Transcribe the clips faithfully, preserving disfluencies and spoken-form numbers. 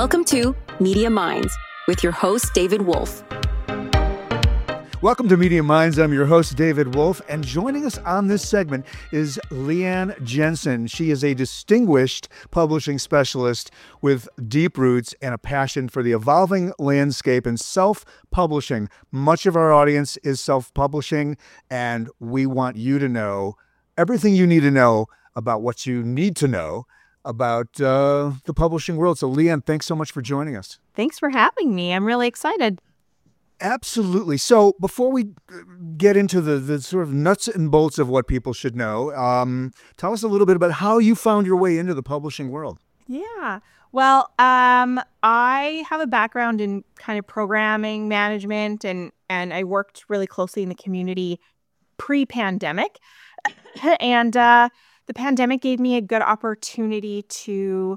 Welcome to Media Minds with your host, David Wolf. Welcome to Media Minds. I'm your host, David Wolf, and joining us on this segment is Leanne Jensen. She is a distinguished publishing specialist with deep roots and a passion for the evolving landscape and self-publishing. Much of our audience is self-publishing, and we want you to know everything you need to know about what you need to know about uh, the publishing world. So, Leanne, thanks so much for joining us. Thanks for having me. I'm really excited. Absolutely. So before we get into the, the sort of nuts and bolts of what people should know, um, tell us a little bit about how you found your way into the publishing world. Yeah. Well, um, I have a background in kind of programming management, and, and I worked really closely in the community pre-pandemic. and uh, the pandemic gave me a good opportunity to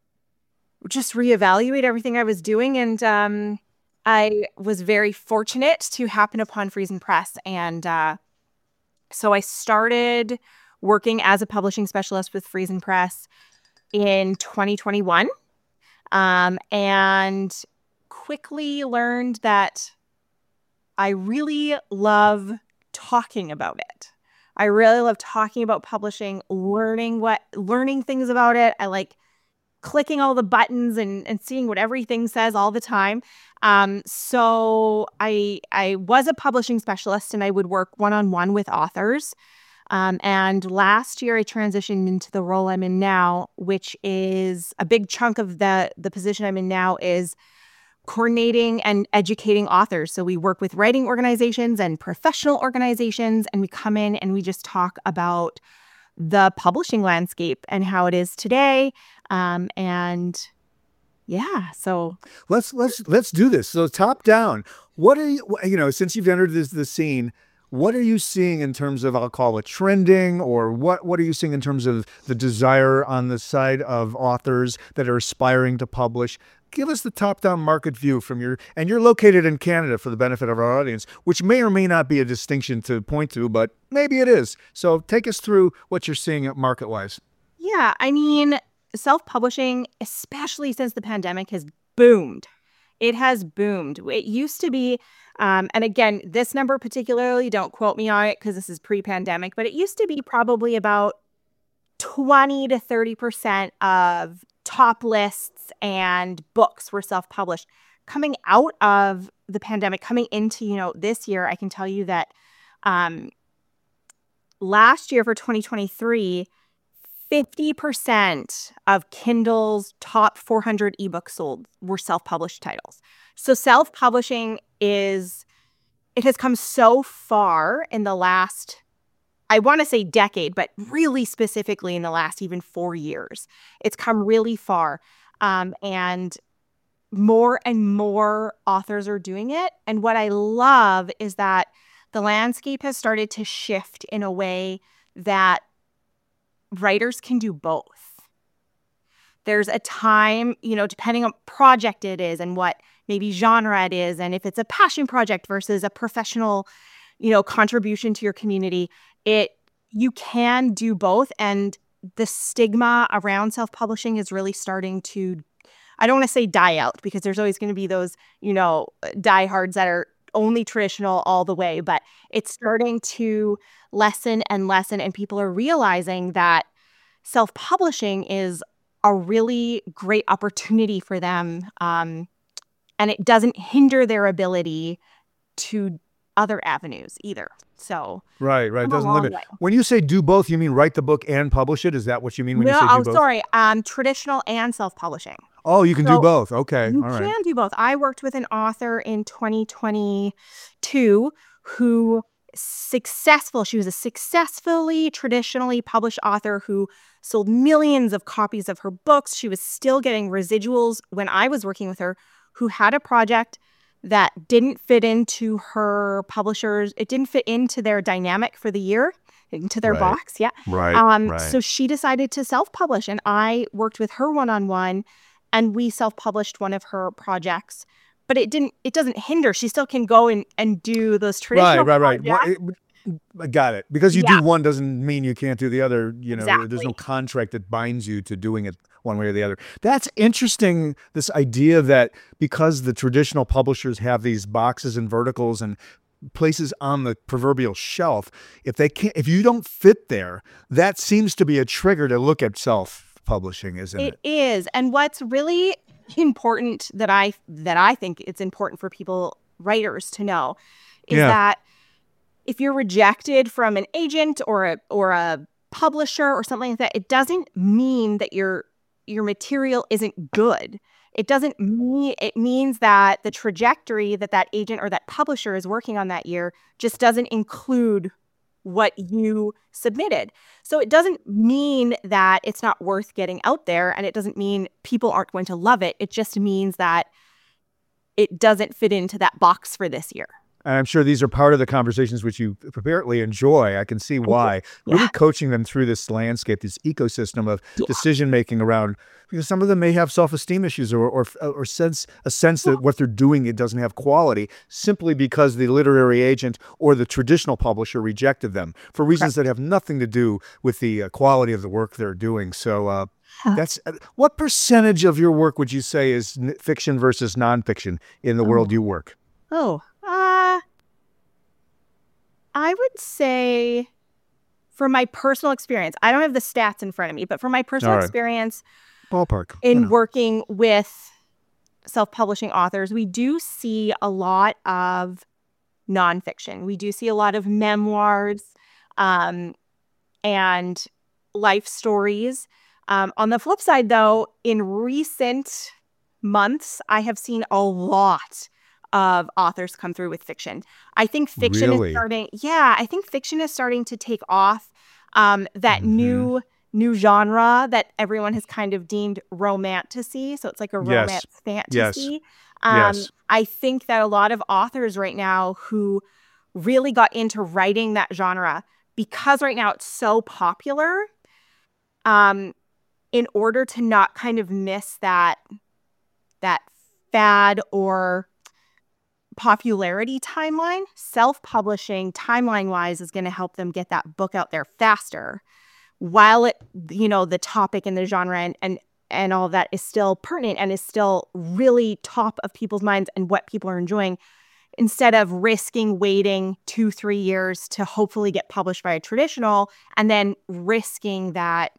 just reevaluate everything I was doing. And um I was very fortunate to happen upon Friesen Press. And uh, so I started working as a publishing specialist with Friesen Press in twenty twenty-one, um, and quickly learned that I really love talking about it. I really love talking about publishing, learning what, learning things about it. I like clicking all the buttons and, and seeing what everything says all the time. Um, so I I was a publishing specialist, and I would work one-on-one with authors. Um, and last year I transitioned into the role I'm in now, which is a big chunk of the, the position I'm in now is coordinating and educating authors. So we work with writing organizations and professional organizations, and we come in and we just talk about the publishing landscape and how it is today. Um, and yeah, so let's let's let's do this. So top down, what are you? You know, since you've entered this the scene, what are you seeing in terms of, I'll call it trending, or what what are you seeing in terms of the desire on the side of authors that are aspiring to publish? Give us the top-down market view from your, and you're located in Canada for the benefit of our audience, which may or may not be a distinction to point to, but maybe it is. So take us through what you're seeing market-wise. Yeah, I mean, self-publishing, especially since the pandemic, has boomed. It has boomed. It used to be, um, and again, this number particularly, don't quote me on it because this is pre-pandemic, but it used to be probably about twenty to thirty percent of top lists and books were self-published. Coming out of the pandemic, coming into, you know, this year, I can tell you that um, last year for twenty twenty-three, fifty percent of Kindle's top four hundred ebooks sold were self-published titles. So self-publishing is, it has come so far in the last, I want to say decade, but really specifically in the last even four years. It's come really far. Um, and more and more authors are doing it. And what I love is that the landscape has started to shift in a way that writers can do both. There's a time, you know, depending on project it is and what maybe genre it is, and if it's a passion project versus a professional, you know, contribution to your community, it you can do both. And the stigma around self-publishing is really starting to, I don't want to say die out, because there's always going to be those, you know, diehards that are only traditional all the way, but it's starting to lessen and lessen, and people are realizing that self-publishing is a really great opportunity for them, um, and it doesn't hinder their ability to other avenues either. So right, right, it doesn't limit. Way. When you say do both, you mean write the book and publish it? Is that what you mean when no, you say do oh, both? sorry, um, traditional and self-publishing. Oh, you can so do both. Okay, you all right. You can do both. I worked with an author in twenty twenty-two who successful. She was a successfully traditionally published author who sold millions of copies of her books. She was still getting residuals when I was working with her, who had a project that didn't fit into her publishers. It didn't fit into their dynamic for the year, into their right. box. Yeah. Right, um, right. So she decided to self-publish, and I worked with her one-on-one, and we self-published one of her projects. But it didn't. It doesn't hinder. She still can go and, and do those traditional right, right, projects. right. I got it. Because you Yeah. do one doesn't mean you can't do the other. You know, Exactly. there's no contract that binds you to doing it one way or the other. That's interesting, this idea that because the traditional publishers have these boxes and verticals and places on the proverbial shelf, if they can't, if you don't fit there, that seems to be a trigger to look at self-publishing, isn't it? It is. And what's really important that I that I think it's important for people, writers, to know is Yeah. that if you're rejected from an agent or a or a publisher or something like that, it doesn't mean that your your material isn't good. It doesn't mean, it means that the trajectory that that agent or that publisher is working on that year just doesn't include what you submitted. So it doesn't mean that it's not worth getting out there, and it doesn't mean people aren't going to love it. It just means that it doesn't fit into that box for this year. And I'm sure these are part of the conversations which you apparently enjoy. I can see why. Yeah. Really coaching them through this landscape, this ecosystem of yeah. decision-making around, because some of them may have self-esteem issues or or, or sense a sense that what they're doing, it doesn't have quality, simply because the literary agent or the traditional publisher rejected them for reasons Correct. That have nothing to do with the uh, quality of the work they're doing. So uh, huh. that's uh, what percentage of your work would you say is n- fiction versus nonfiction in the oh. world you work? Oh, Uh, I would say, from my personal experience, I don't have the stats in front of me, but from my personal right. experience ballpark in you know. working with self-publishing authors, we do see a lot of nonfiction. We do see a lot of memoirs um, and life stories. Um, on the flip side, though, in recent months, I have seen a lot of authors come through with fiction. I think fiction really? is starting, yeah, I think fiction is starting to take off. Um, that mm-hmm. new new genre that everyone has kind of deemed romantasy. So it's like a yes. romance fantasy. Yes. Um, yes. I think that a lot of authors right now who really got into writing that genre, because right now it's so popular, um, in order to not kind of miss that that fad or popularity timeline, self-publishing timeline-wise is going to help them get that book out there faster, while it, you know, the topic and the genre and and and all of that is still pertinent and is still really top of people's minds and what people are enjoying, instead of risking waiting two, three years to hopefully get published by a traditional and then risking that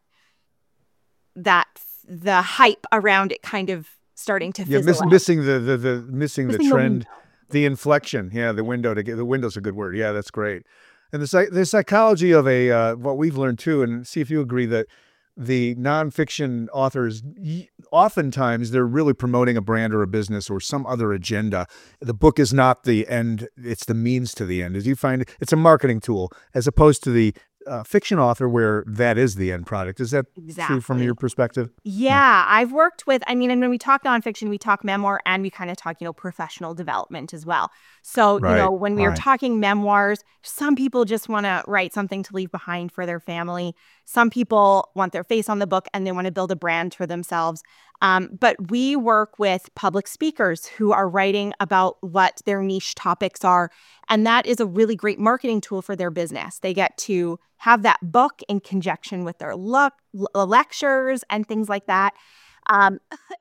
that the hype around it kind of starting to yeah, fizzle miss, out. missing the the, the missing, missing the trend. The The inflection, yeah, the window to get the window's a good word. Yeah, that's great. And the psych, the psychology of a uh, what we've learned too, and see if you agree that the nonfiction authors, oftentimes they're really promoting a brand or a business or some other agenda. The book is not the end; it's the means to the end. As you find, it's a marketing tool as opposed to the uh, fiction author where that is the end product. Is that exactly. true from your perspective? Yeah, yeah, I've worked with, I mean, and when we talk nonfiction, we talk memoir and we kind of talk, you know, professional development as well. So, right. you know, when we right. were talking memoirs, some people just want to write something to leave behind for their family. Some people want their face on the book and they want to build a brand for themselves. Um, but we work with public speakers who are writing about what their niche topics are. And that is a really great marketing tool for their business. They get to have that book in conjunction with their look, l- lectures and things like that. Um,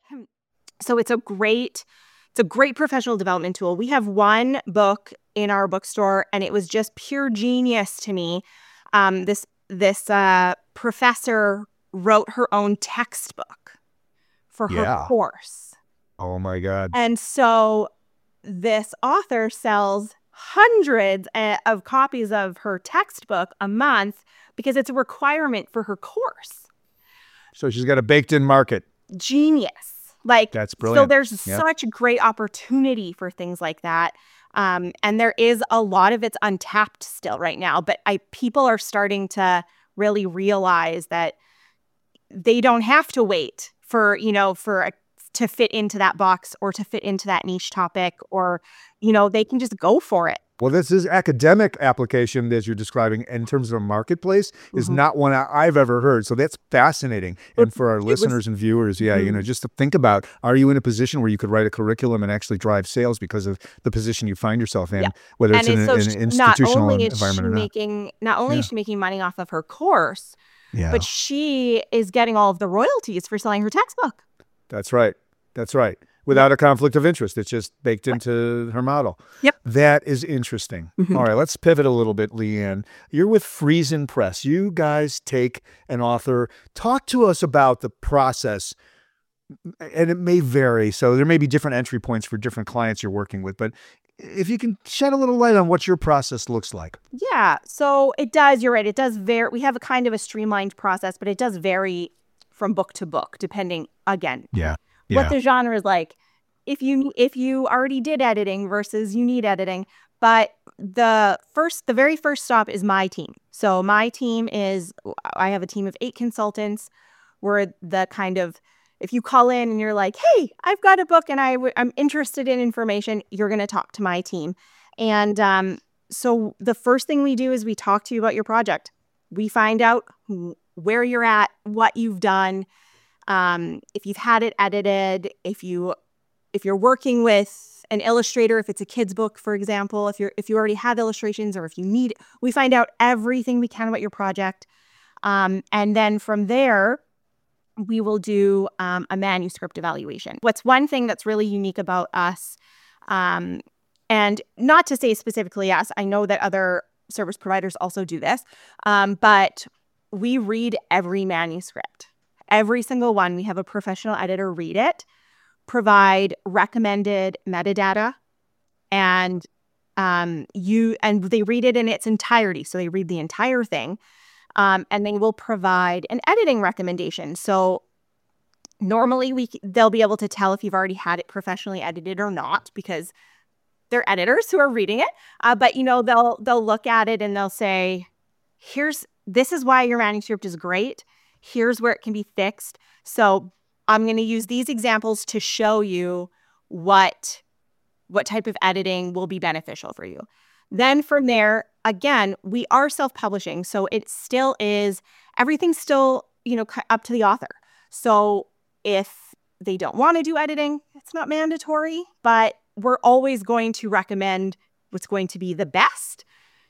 so it's a great, it's a great professional development tool. We have one book in our bookstore, and it was just pure genius to me. Um, this this uh, professor wrote her own textbook for her yeah. course. Oh my God! And so this author sells hundreds of copies of her textbook a month because it's a requirement for her course. So she's got a baked-in market. Genius. Like, that's brilliant. So there's yep. such great opportunity for things like that. Um, and there is a lot of it's untapped still right now, but I people are starting to really realize that they don't have to wait for, you know, for a, to fit into that box or to fit into that niche topic, or, you know, they can just go for it. Well, this is academic application, as you're describing, in terms of a marketplace, is mm-hmm. not one I've ever heard. So that's fascinating. And for our it listeners was, and viewers, yeah, mm-hmm. you know, just to think about, are you in a position where you could write a curriculum and actually drive sales because of the position you find yourself in, yeah. whether it's and in, so an, she, an institutional not only is environment she or not? Making, not only yeah. is she making money off of her course, Yeah. but she is getting all of the royalties for selling her textbook. That's right. That's right. Without a conflict of interest. It's just baked into her model. Yep. That is interesting. Mm-hmm. All right, let's pivot a little bit, Leanne. You're with Friesen Press. You guys take an author. Talk to us about the process. And it may vary. So there may be different entry points for different clients you're working with. But if you can shed a little light on what your process looks like. Yeah. So it does. You're right. It does vary. We have a kind of a streamlined process, but it does vary from book to book, depending, again, Yeah. what the genre is like. If you if you already did editing versus you need editing. But the first, the very first stop is my team. So my team is, I have a team of eight consultants. We're the kind of, if you call in and you're like, hey, I've got a book and I w- I'm interested in information, you're going to talk to my team. And um, so the first thing we do is we talk to you about your project. We find out where you're at, what you've done, um, if you've had it edited, if you if you're working with an illustrator, if it's a kid's book, for example, if you're if you already have illustrations or if you need, we find out everything we can about your project. Um, and then from there, we will do um, a manuscript evaluation. What's one thing that's really unique about us, um, and not to say specifically us, I know that other service providers also do this, um, but we read every manuscript. Every single one. We have a professional editor read it, provide recommended metadata, and um, you and they read it in its entirety. So they read the entire thing. Um, and they will provide an editing recommendation. So normally we they'll be able to tell if you've already had it professionally edited or not, because they're editors who are reading it. Uh, but you know they'll they'll look at it and they'll say, "Here's this is why your manuscript is great. Here's where it can be fixed." So I'm going to use these examples to show you what what type of editing will be beneficial for you. Then from there, again, we are self-publishing, so it still is, everything's still, you know, up to the author. So if they don't want to do editing, it's not mandatory, but we're always going to recommend what's going to be the best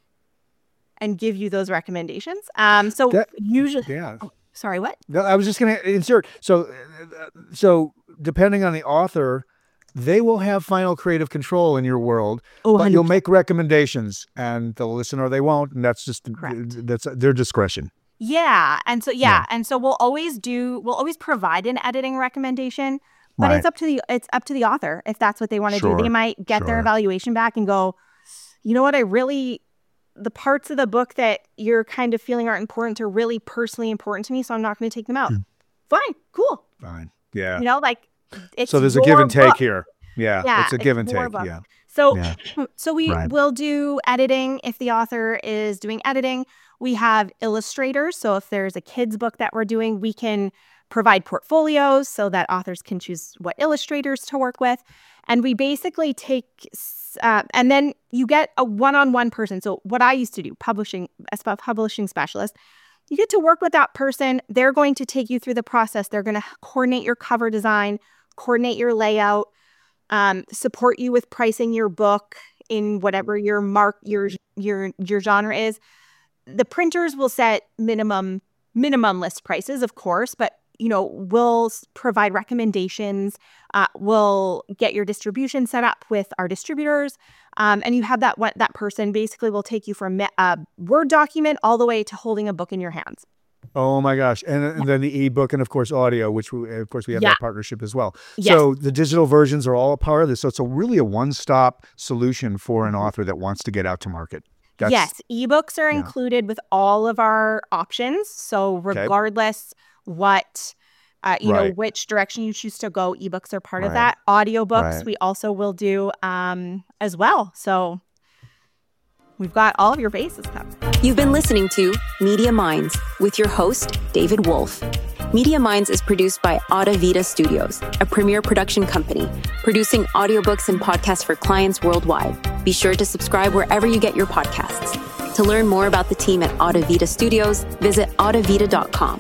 and give you those recommendations. Um, so That, usually, yeah. oh, sorry, what? No, I was just going to insert. So, uh, so depending on the author, they will have final creative control in your world, Oh, but you'll one hundred percent. make recommendations, and they'll listen or they won't, and that's just Correct. that's their discretion. Yeah. And so, yeah. Yeah. And so we'll always do, we'll always provide an editing recommendation, but Right. it's up to the, it's up to the author if that's what they want to Sure, do. They might get their sure. evaluation back and go, you know what, I really, the parts of the book that you're kind of feeling aren't important are really personally important to me, so I'm not going to take them out. Hmm. Fine. Cool. Fine. Yeah. You know, like it's So there's a your give and take book. here. Yeah. Yeah, It's a it's give and your take. book. Yeah. So, Yeah. so we Right. will do editing if the author is doing editing. We have illustrators. So if there's a kid's book that we're doing, we can provide portfolios so that authors can choose what illustrators to work with. And we basically take, uh, and then you get a one-on-one person. So what I used to do, publishing, as a publishing specialist, you get to work with that person. They're going to take you through the process. They're going to coordinate your cover design, coordinate your layout, um, support you with pricing your book in whatever your mark, your your your genre is. The printers will set minimum minimum list prices, of course, but you know we'll s- provide recommendations. Uh, we'll get your distribution set up with our distributors, um, and you have that one, that person basically will take you from a Word document all the way to holding a book in your hands. Oh my gosh. And, and then the ebook and of course audio, which we, of course we have Yeah. that partnership as well. Yes. So the digital versions are all a part of this. So it's a really a one-stop solution for an author that wants to get out to market. That's, Yes, ebooks are yeah. included with all of our options. So regardless what, uh, you know, Right. which direction you choose to go, ebooks are part of Right. that. Audiobooks Right. we also will do um, as well. So we've got all of your bases covered. You've been listening to Media Minds with your host, David Wolf. Media Minds is produced by Audavita Studios, a premier production company, producing audiobooks and podcasts for clients worldwide. Be sure to subscribe wherever you get your podcasts. To learn more about the team at Audavita Studios, visit audavita dot com.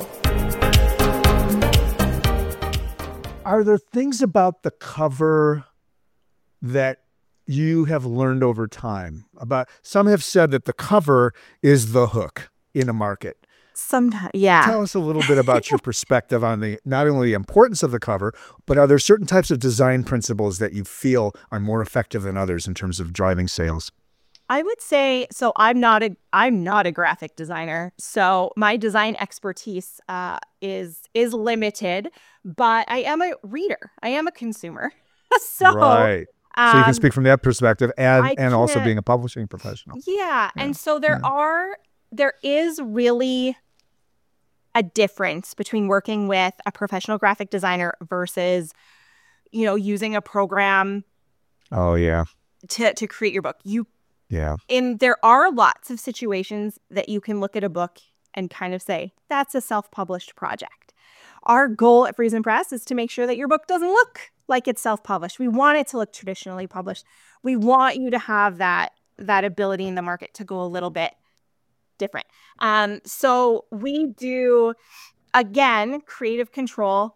Are there things about the cover that you have learned over time about? Some have said that the cover is the hook in a market. Sometimes, yeah. Tell us a little bit about your perspective on the not only the importance of the cover, but are there certain types of design principles that you feel are more effective than others in terms of driving sales? I would say, so I'm not a I'm not a graphic designer, so my design expertise uh, is is limited, but I am a reader. I am a consumer. so Right. So you can um, speak from that perspective and, I and also can't- being a publishing professional. Yeah. Yeah, And so there yeah. are, there is really a difference between working with a professional graphic designer versus, you know, using a program Oh, yeah. to, to create your book. You, Yeah. and there are lots of situations that you can look at a book and kind of say, that's a self-published project. Our goal at Friesen Press is to make sure that your book doesn't look like it's self-published. We want it to look traditionally published. We want you to have that that ability in the market to go a little bit different. Um, so we do, again, creative control.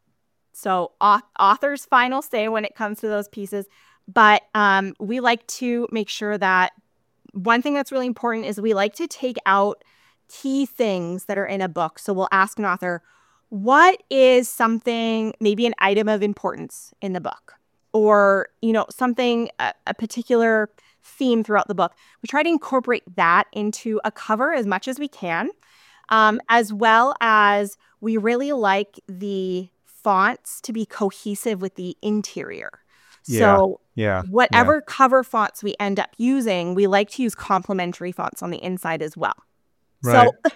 So au- author's final say when it comes to those pieces. But um, we like to make sure that one thing that's really important is we like to take out key things that are in a book. So we'll ask an author, what is something, maybe an item of importance in the book, or, you know, something, a, a particular theme throughout the book. We try to incorporate that into a cover as much as we can, um, as well as we really like the fonts to be cohesive with the interior. Yeah, So yeah, whatever cover fonts we end up using, we like to use complementary fonts on the inside as well. Right. So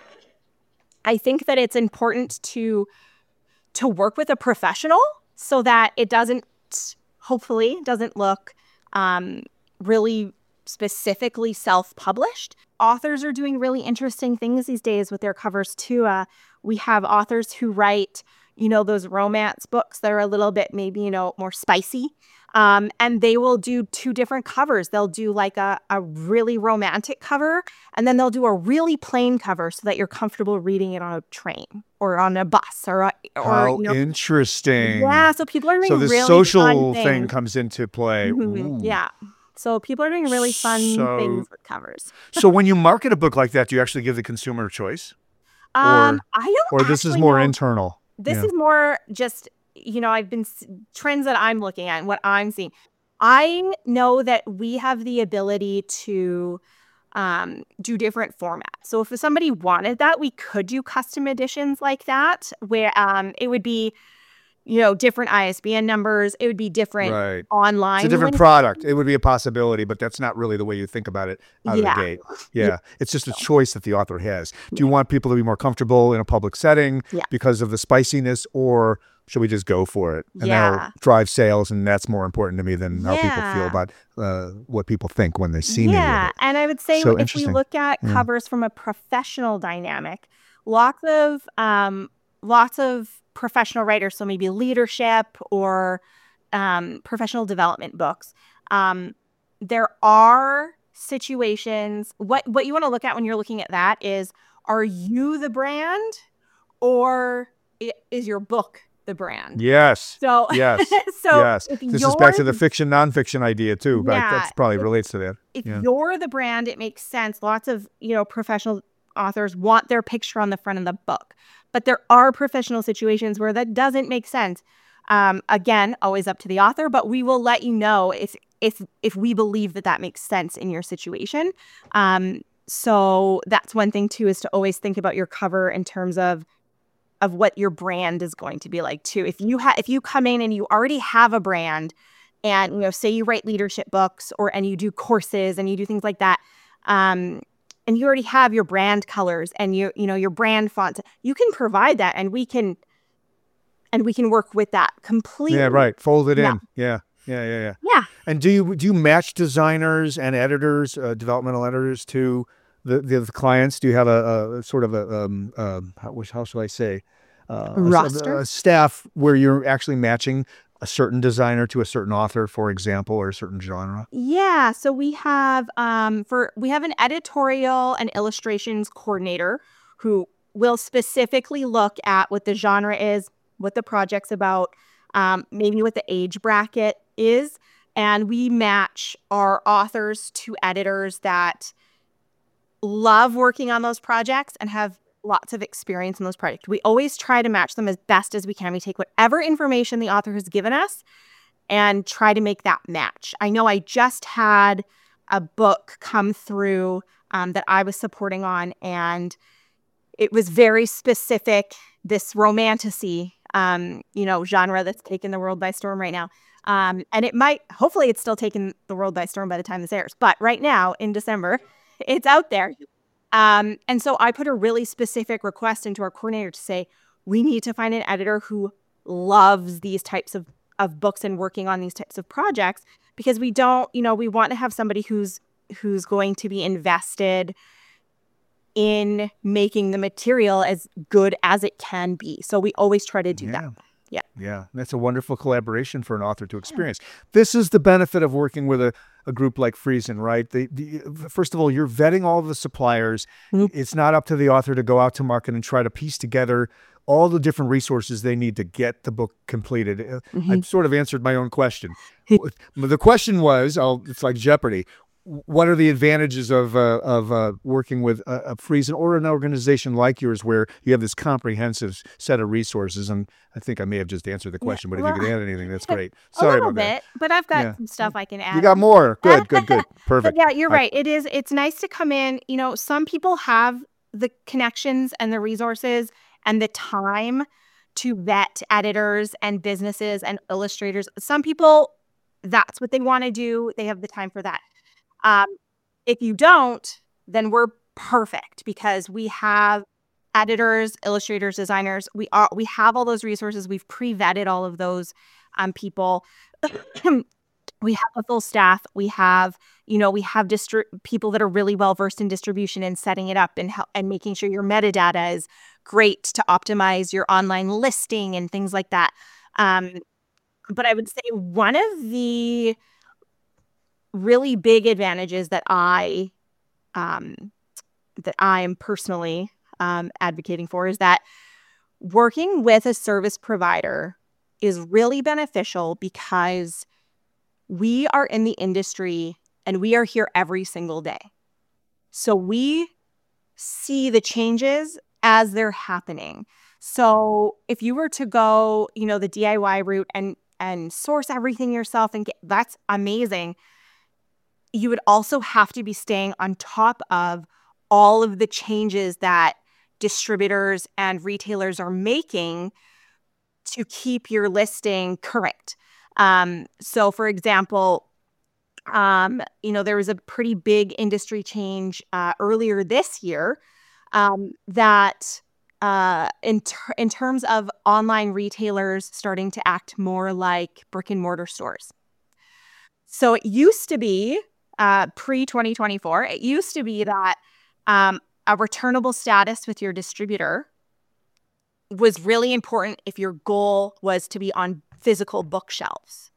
I think that it's important to to work with a professional so that it doesn't, hopefully, doesn't look um, really specifically self-published. Authors are doing really interesting things these days with their covers too. Uh, we have authors who write, you know, those romance books that are a little bit maybe, you know, more spicy. Um, and they will do two different covers. They'll do like a, a really romantic cover, and then they'll do a really plain cover so that you're comfortable reading it on a train or on a bus or, a, or How you know. interesting. Yeah, so people are doing So the really social fun thing things. comes into play. Mhm, Ooh. yeah. So people are doing really fun So- things with covers. So when you market a book like that, do you actually give the consumer a choice? Um, I don't Or this is actually more know. internal? This Yeah. is more just, you know, I've been s- trends that I'm looking at and what I'm seeing. I know that we have the ability to um, do different formats. So if somebody wanted that, we could do custom editions like that, where um, it would be, you know, different I S B N numbers. It would be different Right. online. It's a different links. product. It would be a possibility, but that's not really the way you think about it out Yeah. of the gate. Yeah. It's just a choice that the author has. Do you want people to be more comfortable in a public setting Yeah. because of the spiciness, or should we just go for it? And Yeah. that'll drive sales, and that's more important to me than how people feel Yeah. about uh, what people think when they see me Yeah, with it. and I would say So if we interesting. look at Yeah. covers from a professional dynamic, lots of um, lots of professional writers, so maybe leadership or um, professional development books. Um, there are situations. What what you want to look at when you're looking at that is: are you the brand, or i- is your book the brand? Yes. So Yes. so yes. if This is back to you're- the fiction nonfiction idea too. Right? Yeah. That's probably relates to that. if Yeah. you're the brand, it makes sense. Lots of, you know, professional authors want their picture on the front of the book. But there are professional situations where that doesn't make sense. Um, again, always up to the author, but we will let you know if if if we believe that that makes sense in your situation. Um, so that's one thing too, is to always think about your cover in terms of of what your brand is going to be like too. If you have if you come in and you already have a brand, and you know, say you write leadership books or and you do courses and you do things like that, um, and you already have your brand colors and you you know your brand fonts, you can provide that, and we can and we can work with that completely. Yeah, right. Fold it Yeah. in. Yeah. Yeah, yeah, yeah. Yeah. And do you do you match designers and editors, uh, developmental editors, to the, the the clients? Do you have a, a sort of a um, um how, which- how shall I say, uh, a- Roster? a, staff where you're actually matching a certain designer to a certain author, for example, or a certain genre? Yeah, so we have um for we have an editorial and illustrations coordinator who will specifically look at what the genre is, what the project's about, um, maybe what the age bracket is, and we match our authors to editors that love working on those projects and have lots of experience in those projects. We always try to match them as best as we can. We take whatever information the author has given us and try to make that match. I know I just had a book come through um, that I was supporting on, and it was very specific, this romantasy, um, you know, genre that's taken the world by storm right now. Um, and it might, hopefully it's still taking the world by storm by the time this airs. But right now in December, it's out there. Um, and so I put a really specific request into our coordinator to say, we need to find an editor who loves these types of, of books and working on these types of projects, because we don't, you know, we want to have somebody who's, who's going to be invested in making the material as good as it can be. So we always try to do yeah. that. Yeah. Yeah. That's a wonderful collaboration for an author to experience. Yeah. This is the benefit of working with a, a group like Friesen, right? The, the, first of all, you're vetting all of the suppliers. Mm-hmm. It's not up to the author to go out to market and try to piece together all the different resources they need to get the book completed. Mm-hmm. I've sort of answered my own question. The question was, oh, it's like Jeopardy. What are the advantages of uh, of uh, working with a, a Friesen or an organization like yours, where you have this comprehensive set of resources? And I think I may have just answered the question, yeah, but well, if you can add anything, that's great. Sorry a little about bit, that. But I've got yeah. some stuff I can add. You got more. Good, good, good. Perfect. But yeah, you're I, right. It is. It's nice to come in. You know, some people have the connections and the resources and the time to vet editors and businesses and illustrators. Some people, that's what they want to do. They have the time for that. Um, if you don't, then we're perfect, because we have editors, illustrators, designers. We are we have all those resources. We've pre-vetted all of those um, people. We have a full staff. We have, you know, we have distri- people that are really well versed in distribution and setting it up and help, and making sure your metadata is great to optimize your online listing and things like that. Um, but I would say one of the really big advantages that I um, that I am personally um, advocating for is that working with a service provider is really beneficial, because we are in the industry and we are here every single day. So we see the changes as they're happening. So if you were to go, you know, the D I Y route and and source everything yourself, and get, that's amazing. You would also have to be staying on top of all of the changes that distributors and retailers are making to keep your listing current. Um, so, for example, um, you know, there was a pretty big industry change uh, earlier this year um, that uh, in ter- in terms of online retailers starting to act more like brick and mortar stores. So it used to be Uh, pre twenty twenty-four, it used to be that um, a returnable status with your distributor was really important if your goal was to be on physical bookshelves.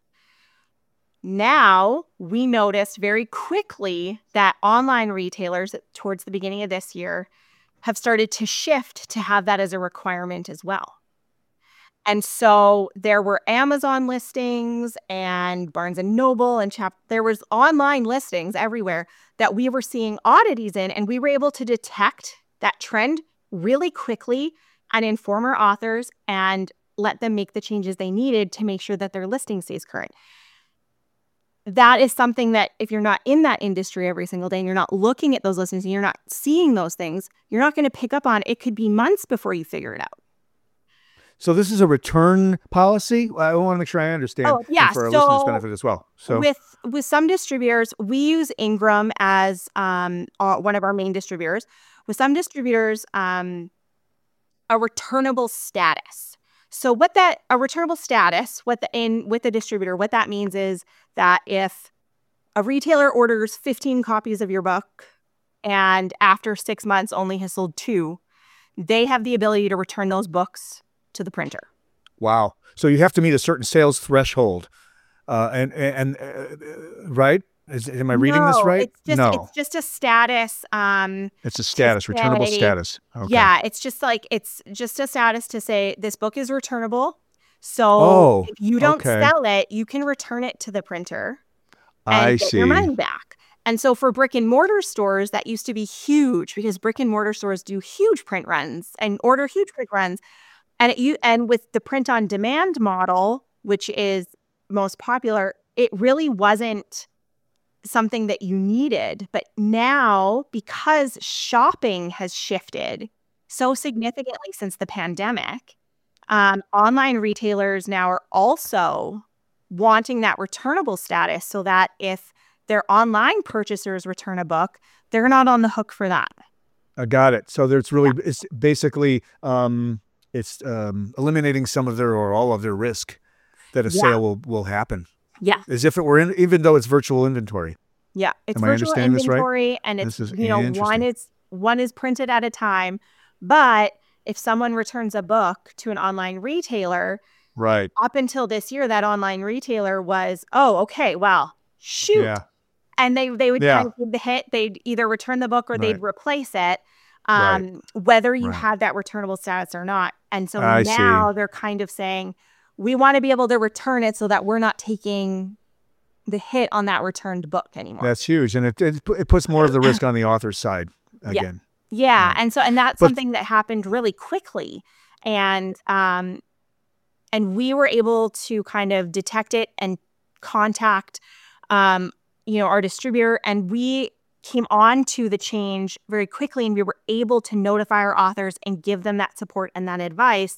Now, we noticed very quickly that online retailers towards the beginning of this year have started to shift to have that as a requirement as well. And so there were Amazon listings and Barnes and Noble and Chap. There was online listings everywhere that we were seeing oddities in, and we were able to detect that trend really quickly and inform our authors and let them make the changes they needed to make sure that their listing stays current. That is something that if you're not in that industry every single day and you're not looking at those listings and you're not seeing those things, you're not going to pick up on it. It could be months before you figure it out. So this is a return policy? I want to make sure I understand. Oh, yeah. And for our so listeners' benefit as well. So with with some distributors, we use Ingram as um, uh, one of our main distributors. With some distributors, um, a returnable status. So what that a returnable status, what the in with the distributor, what that means is that if a retailer orders fifteen copies of your book and after six months only has sold two, they have the ability to return those books to the printer. Wow. So you have to meet a certain sales threshold. Uh, and, and uh, right? Is, am I reading no, this right? It's just, no. It's just a status. Um, it's a status, returnable say, status. Okay. Yeah. It's just like, it's just a status to say this book is returnable. So oh, if you don't okay. sell it, you can return it to the printer and I get see. your money back. And so for brick and mortar stores, that used to be huge because brick and mortar stores do huge print runs and order huge print runs. And it, you and with the print on demand model, which is most popular, it really wasn't something that you needed. But now, because shopping has shifted so significantly since the pandemic, um, online retailers now are also wanting that returnable status so that if their online purchasers return a book, they're not on the hook for that. I got it. So there's really, yeah. it's basically, um, it's um, eliminating some of their or all of their risk that a yeah. sale will, will happen. Yeah. As if it were, in, even though it's virtual inventory. Yeah. It's Am virtual inventory, right? And it's, you know, one is, one is printed at a time. But if someone returns a book to an online retailer, right, up until this year, that online retailer was, oh, okay, well, shoot. Yeah. And they, they would yeah. kind of give the hit. They'd either return the book or right. they'd replace it, um, right. whether you right. had that returnable status or not. And so I now see. They're kind of saying, we want to be able to return it so that we're not taking the hit on that returned book anymore. That's huge. And it, it, it puts more of the risk on the author's side again. Yeah. yeah. And so, and that's but, something that happened really quickly. And, um, and we were able to kind of detect it and contact, um, you know, our distributor, and we came on to the change very quickly, and we were able to notify our authors and give them that support and that advice.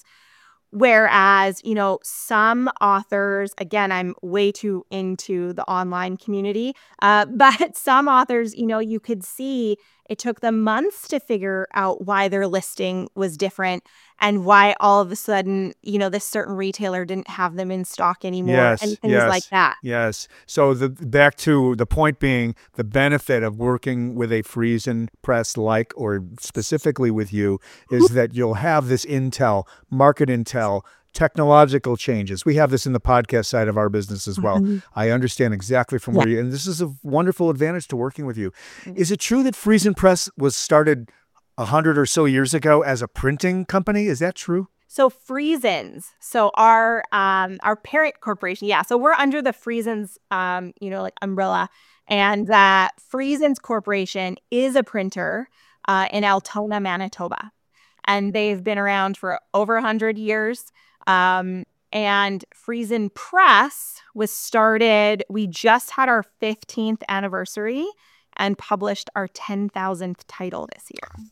Whereas, you know, some authors, again, I'm way too into the online community, uh, but some authors, you know, you could see it took them months to figure out why their listing was different and why all of a sudden, you know, this certain retailer didn't have them in stock anymore yes, and things yes, like that. Yes. So the back to the point being the benefit of working with a Friesen Press like, or specifically with you, is that you'll have this intel, market intel, technological changes. We have this in the podcast side of our business as well. Mm-hmm. I understand exactly from yeah. where you, and this is a wonderful advantage to working with you. Mm-hmm. Is it true that Friesen Press was started a hundred or so years ago as a printing company? Is that true? So Friesens, so our um, our parent corporation, yeah. So we're under the Friesens, um, you know, like umbrella, and that Friesens Corporation is a printer uh, in Altona, Manitoba, and they've been around for over a hundred years. Um, and Friesen Press was started, we just had our fifteenth anniversary and published our ten thousandth title this year.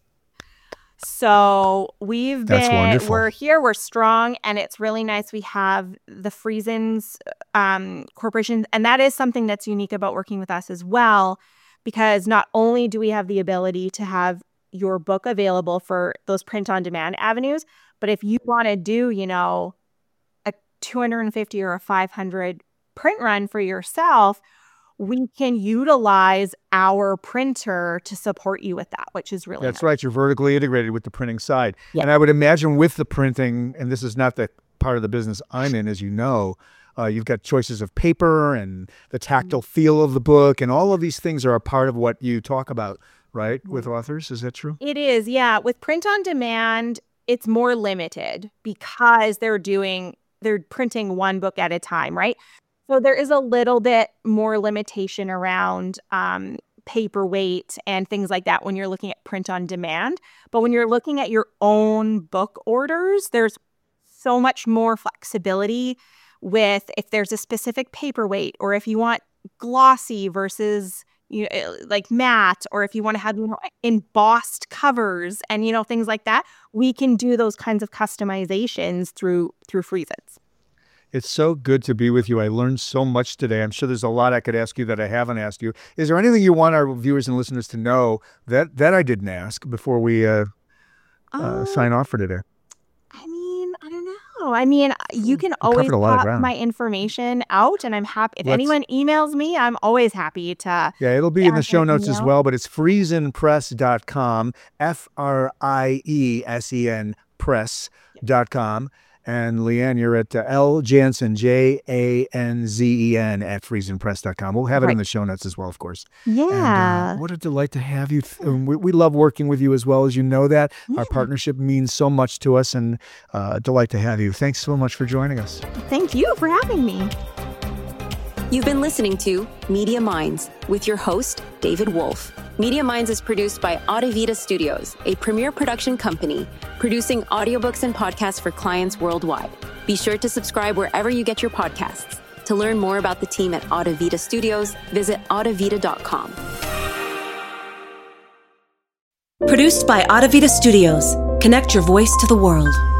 So we've That's been, wonderful. We're here, we're strong, and it's really nice. We have the Friesens um, Corporation, and that is something that's unique about working with us as well, because not only do we have the ability to have your book available for those print-on-demand avenues, but if you want to do, you know, a two hundred fifty or a five hundred print run for yourself, we can utilize our printer to support you with that, which is really That's nice. right. You're vertically integrated with the printing side. Yeah. And I would imagine with the printing, and this is not the part of the business I'm in, as you know, uh, you've got choices of paper and the tactile feel of the book, and all of these things are a part of what you talk about, right, with authors? Is that true? It is, yeah. With print on demand, it's more limited because they're doing, they're printing one book at a time, right? So there is a little bit more limitation around um, paperweight and things like that when you're looking at print on demand. But when you're looking at your own book orders, there's so much more flexibility with if there's a specific paperweight, or if you want glossy versus, you know, like matte, or if you want to have, you know, embossed covers and, you know, things like that, we can do those kinds of customizations through through Friesens. It's so good to be with you. I learned so much today. I'm sure there's a lot I could ask you that I haven't asked you. Is there anything you want our viewers and listeners to know that, that I didn't ask before we uh, uh, uh, sign off for today? I mean, I don't know. I mean, you can always pop my information out, and I'm happy. If Let's, anyone emails me, I'm always happy to. Yeah, it'll be in the show notes as well, but it's friesen press dot com, F R I E S E N press dot com. And Leanne, you're at uh, L Janzen, J A N Z E N, at friesen press dot com. We'll have it right in the show notes as well, of course. Yeah. And, uh, what a delight to have you. We, we love working with you as well, as you know that. Yeah. Our partnership means so much to us, and uh, a delight to have you. Thanks so much for joining us. Thank you for having me. You've been listening to Media Minds with your host, David Wolf. Media Minds is produced by Audavita Studios, a premier production company producing audiobooks and podcasts for clients worldwide. Be sure to subscribe wherever you get your podcasts. To learn more about the team at Audavita Studios, visit audavita dot com. Produced by Audavita Studios. Connect your voice to the world.